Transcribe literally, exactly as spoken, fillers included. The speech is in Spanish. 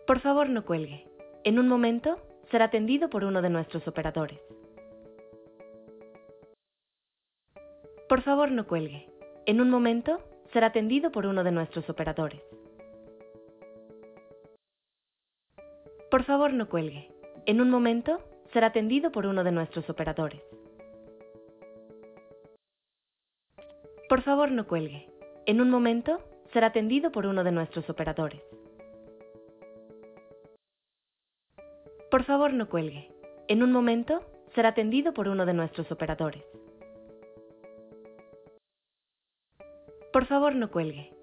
Por favor, no cuelgue. En un momento será atendido por uno de nuestros operadores. Por favor, no cuelgue. En un momento será atendido por uno de nuestros operadores. Por favor, no cuelgue. En un momento será atendido por uno de nuestros operadores. Por favor, no cuelgue. En un momento será atendido por uno de nuestros operadores. Por favor, no cuelgue. En un momento será atendido por uno de nuestros operadores. Por favor, no cuelgue.